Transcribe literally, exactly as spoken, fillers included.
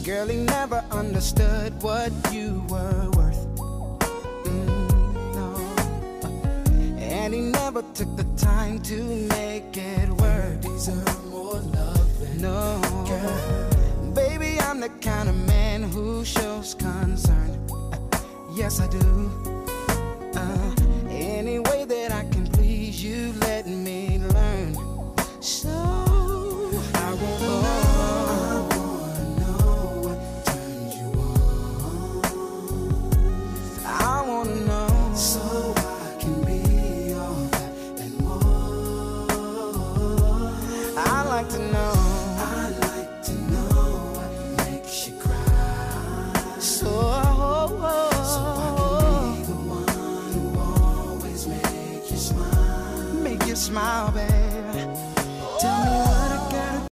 Girl, he never understood what you were worth. Mm, no. And he never took the time to make it work. You deserve more love than no. girl. Baby, I'm the kind of man who shows concern. Yes, I do.